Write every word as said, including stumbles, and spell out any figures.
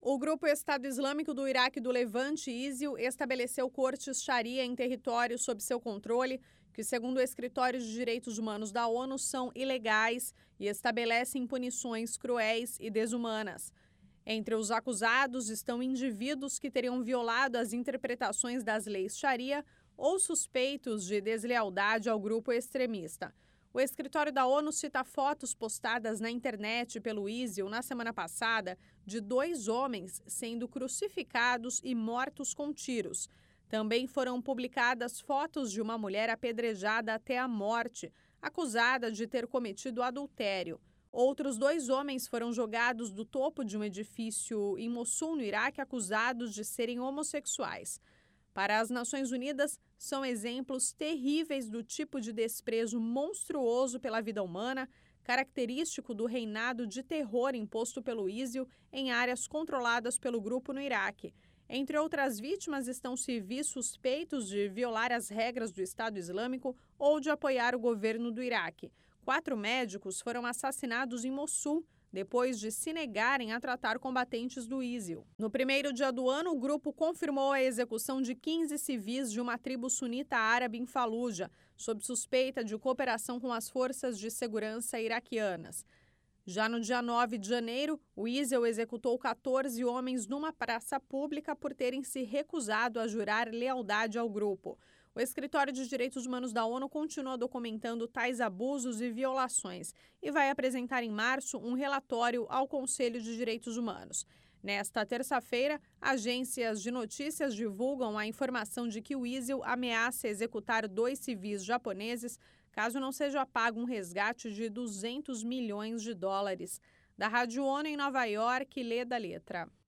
O grupo Estado Islâmico do Iraque e do Levante, ISIL, estabeleceu cortes Sharia em territórios sob seu controle, que, segundo o Escritório de Direitos Humanos da ONU, são ilegais e estabelecem punições cruéis e desumanas. Entre os acusados estão indivíduos que teriam violado as interpretações das leis Sharia ou suspeitos de deslealdade ao grupo extremista. O escritório da ONU cita fotos postadas na internet pelo ISIL na semana passada de dois homens sendo crucificados e mortos com tiros. Também foram publicadas fotos de uma mulher apedrejada até a morte, acusada de ter cometido adultério. Outros dois homens foram jogados do topo de um edifício em Mossul, no Iraque, acusados de serem homossexuais. Para as Nações Unidas, são exemplos terríveis do tipo de desprezo monstruoso pela vida humana, característico do reinado de terror imposto pelo ISIL em áreas controladas pelo grupo no Iraque. Entre outras vítimas estão civis suspeitos de violar as regras do Estado Islâmico ou de apoiar o governo do Iraque. Quatro médicos foram assassinados em Mossul, depois de se negarem a tratar combatentes do ISIL. No primeiro dia do ano, o grupo confirmou a execução de quinze civis de uma tribo sunita árabe em Faluja, sob suspeita de cooperação com as forças de segurança iraquianas. Já no dia nove de janeiro, o ISIL executou quatorze homens numa praça pública por terem se recusado a jurar lealdade ao grupo. O Escritório de Direitos Humanos da ONU continua documentando tais abusos e violações e vai apresentar em março um relatório ao Conselho de Direitos Humanos. Nesta terça-feira, agências de notícias divulgam a informação de que o ISIL ameaça executar dois civis japoneses caso não seja pago um resgate de duzentos milhões de dólares. Da Rádio ONU em Nova York, Leda Letra.